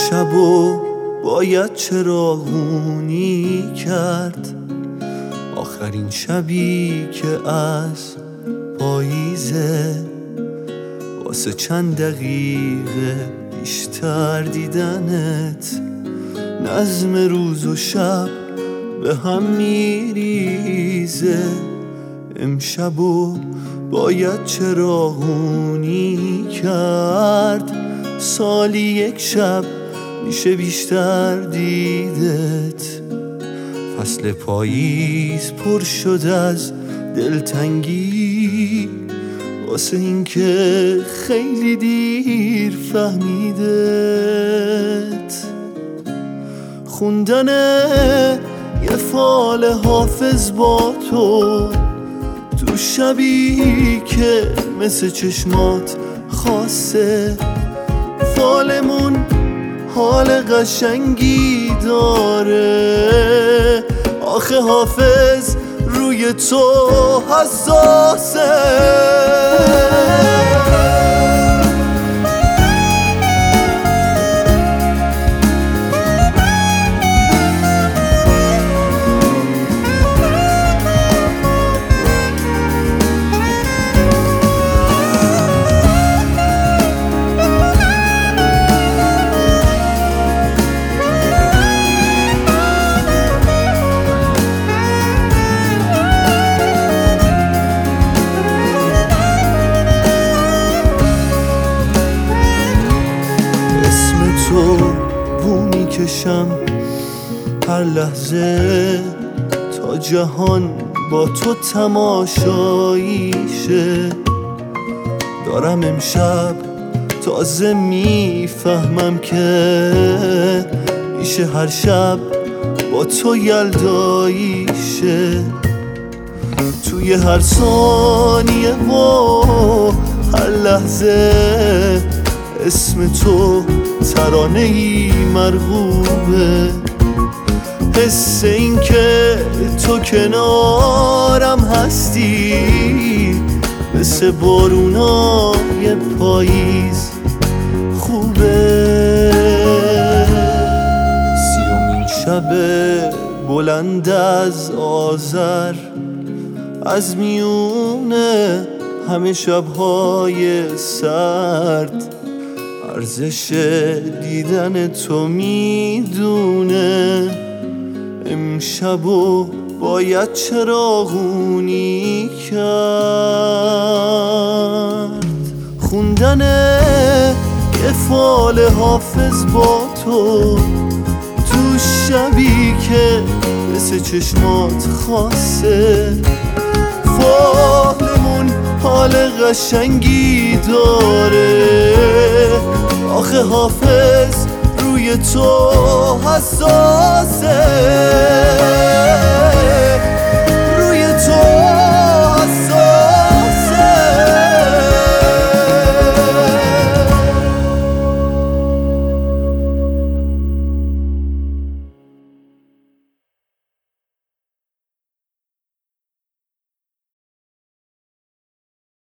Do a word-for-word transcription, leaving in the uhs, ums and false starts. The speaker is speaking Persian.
امشبو باید چراغونی کرد، آخرین شبی که از پاییزه، واسه چند دقیقه بیشتر دیدنت. نظم روز و شب به هم میریزه، امشبو باید چراغونی کرد. سالی یک شب میشه بیشتر دیدت، فصل پاییز پر شد از دلتنگی، واسه این که خیلی دیر فهمیدت. خوندن یه فال حافظ با تو تو شبی که مثل چشمات خاصه، فالمون حال قشنگی داره، آخه حافظ روی تو حساسه. تو بو میکشم هر لحظه، تا جهان با تو تماشاییشه. دارم امشب تازه میفهمم که میشه هر شب با تو یلداییشه. توی هر ثانیه و هر لحظه اسم تو ترانه‌ای مرغوبه، حس این که تو کنارم هستی مثل بارونای پاییز خوبه. سیومین شب بلند از آذر، از میونه همه شب‌های سرد، ارزش دیدن تو میدونه. امشبو باید چراغونی کرد، خوندن یه فال حافظ با تو تو شبی که مثل چشمات خاصه، فالمون حال قشنگی داره، آخه حافظ روی تو حساسه، روی تو